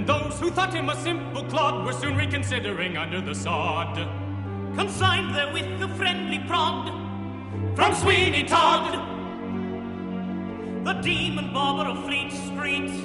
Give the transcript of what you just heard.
And those who thought him a simple clod were soon reconsidering under the sod. Consigned there with a friendly prod from Sweeney Todd, the demon barber of Fleet Street.